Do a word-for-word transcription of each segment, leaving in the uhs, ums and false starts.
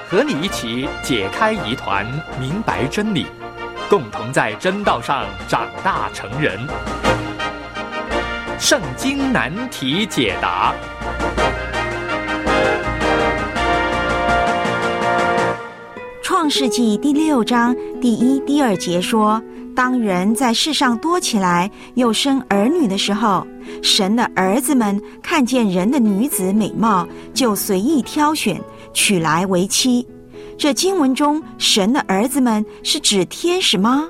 和你一起解开疑团，明白真理，共同在真道上长大成人。圣经难题解答。 创世纪第六章第一、第二节说，当人在世上多起来，又生儿女的时候，神的儿子们看见人的女子美貌，就随意挑选，娶来为妻。这经文中神的儿子们是指天使吗？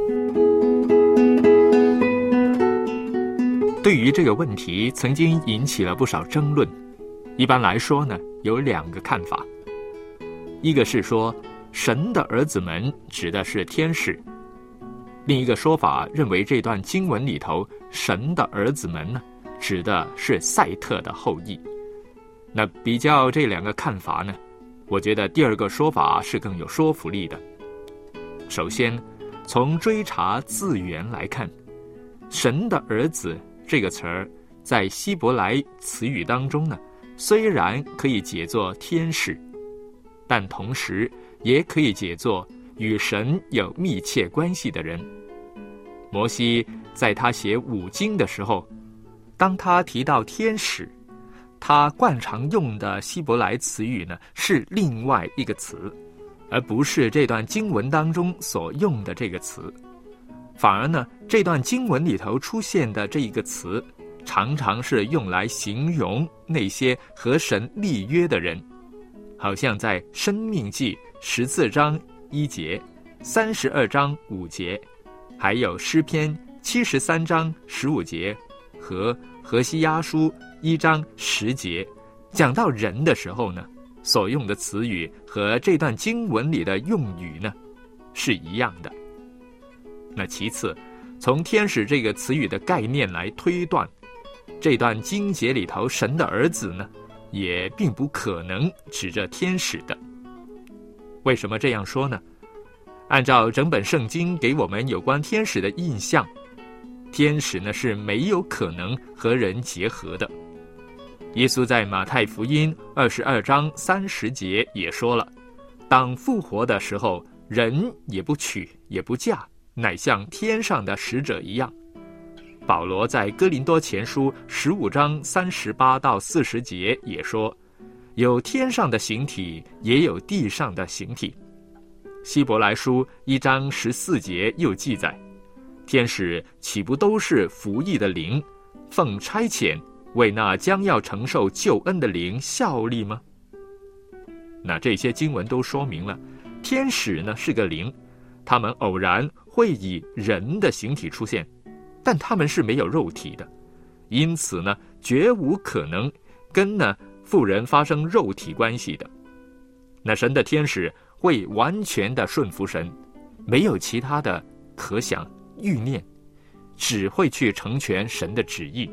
对于这个问题，曾经引起了不少争论。一般来说呢，有两个看法。一个是说神的儿子们指的是天使，另一个说法认为这段经文里头神的儿子们呢，指的是赛特的后裔。那比较这两个看法呢，我觉得第二个说法是更有说服力的。首先，从追查字源来看，神的儿子这个词儿在希伯来词语当中呢，虽然可以解作天使，但同时也可以解作与神有密切关系的人。摩西在他写五经的时候，当他提到天使，他惯常用的希伯来词语呢，是另外一个词，而不是这段经文当中所用的这个词。反而呢，这段经文里头出现的这一个词，常常是用来形容那些和神立约的人，好像在申命记十四章一节、三十二章五节，还有诗篇七十三章十五节和何西阿书一章十节，讲到人的时候呢，所用的词语和这段经文里的用语呢是一样的。那其次，从天使这个词语的概念来推断，这段经节里头神的儿子呢，也并不可能指着天使的。为什么这样说呢？按照整本圣经给我们有关天使的印象，天使呢是没有可能和人结合的。耶稣在马太福音二十二章三十节也说了，当复活的时候，人也不娶也不嫁，乃像天上的使者一样。保罗在哥林多前书十五章三十八到四十节也说，有天上的形体，也有地上的形体。希伯来书一章十四节又记载，天使岂不都是服役的灵，奉差遣为那将要承受救恩的灵效力吗？那这些经文都说明了，天使呢是个灵，他们偶然会以人的形体出现，但他们是没有肉体的，因此呢，绝无可能跟呢妇人发生肉体关系的。那神的天使会完全的顺服神，没有其他的可想欲念，只会去成全神的旨意。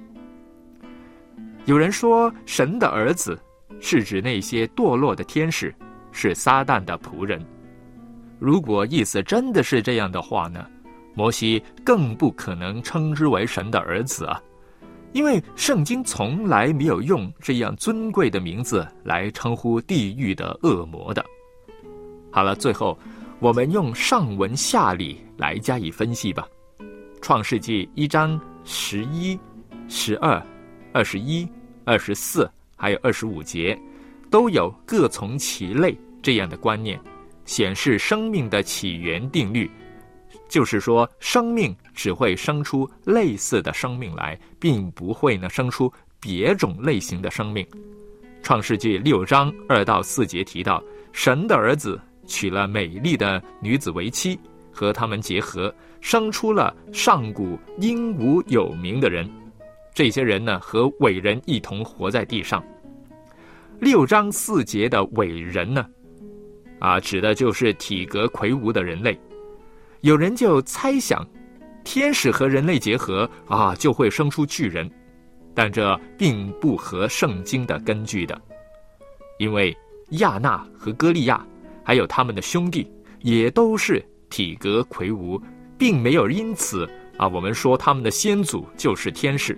有人说神的儿子是指那些堕落的天使，是撒旦的仆人。如果意思真的是这样的话呢，摩西更不可能称之为神的儿子啊，因为圣经从来没有用这样尊贵的名字来称呼地狱的恶魔的。好了，最后我们用上文下理来加以分析吧。创世纪一章十一、十二、二十一、二十四还有二十五节，都有各从其类这样的观念，显示生命的起源定律，就是说生命只会生出类似的生命来，并不会呢生出别种类型的生命。创世纪六章二到四节提到，神的儿子娶了美丽的女子为妻，和他们结合，生出了上古英武有名的人。这些人呢，和伟人一同活在地上。六章四节的伟人呢，啊，指的就是体格魁梧的人类。有人就猜想，天使和人类结合啊，就会生出巨人，但这并不合圣经的根据的，因为亚纳和歌利亚还有他们的兄弟也都是体格魁梧，并没有因此啊，我们说他们的先祖就是天使。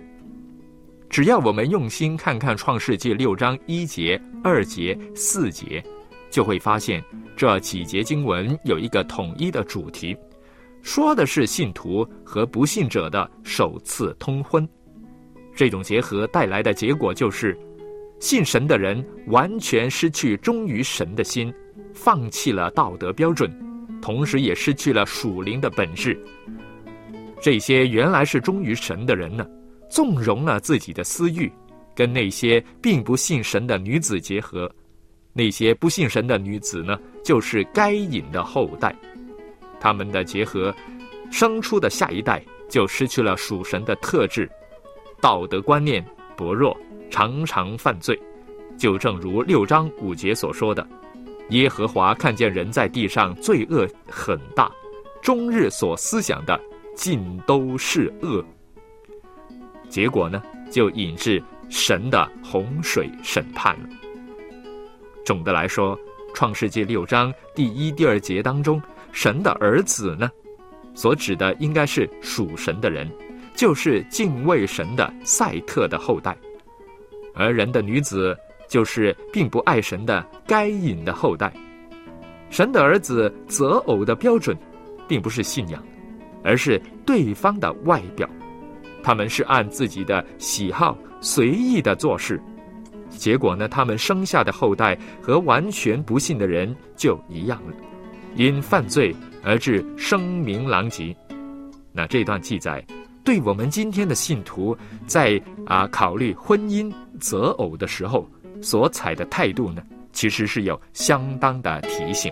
只要我们用心看看创世纪六章一节、二节、四节， 就会发现这几节经文有一个统一的主题，说的是信徒和不信者的首次通婚。这种结合带来的结果就是，信神的人完全失去忠于神的心，放弃了道德标准，同时也失去了属灵的本质。这些原来是忠于神的人呢，纵容了自己的私欲，跟那些并不信神的女子结合。那些不信神的女子呢，就是该隐的后代。他们的结合生出的下一代就失去了属神的特质，道德观念薄弱，常常犯罪。就正如六章五节所说的，耶和华看见人在地上罪恶很大，终日所思想的尽都是恶。结果呢，就引致神的洪水审判了。总的来说，创世纪六章第一、第二节当中，神的儿子呢，所指的应该是属神的人，就是敬畏神的赛特的后代；而人的女子就是并不爱神的该隐的后代。神的儿子择偶的标准，并不是信仰，而是对方的外表。他们是按自己的喜好随意的做事，结果呢，他们生下的后代和完全不信的人就一样了，因犯罪而致声名狼藉。那这段记载对我们今天的信徒在啊考虑婚姻择偶的时候所采的态度呢，其实是有相当的提醒。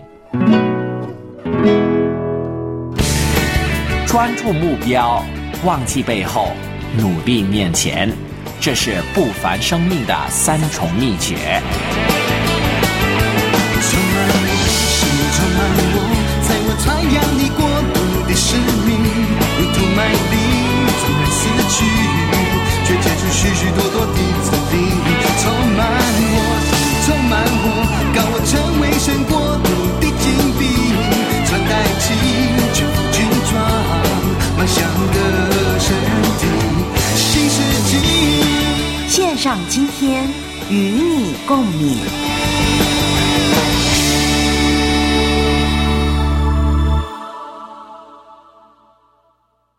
专注目标，忘记背后，努力面前，这是不凡生命的三重秘诀。 充满我，生命充满我，在我传扬你国度的使命，如同麦粒纵然死去，却结出许许多多的子粒。充满我，充满我，告我成为神国度的精兵，传代起全副军装，迈向的神地新世纪。 线上今天与你共勉。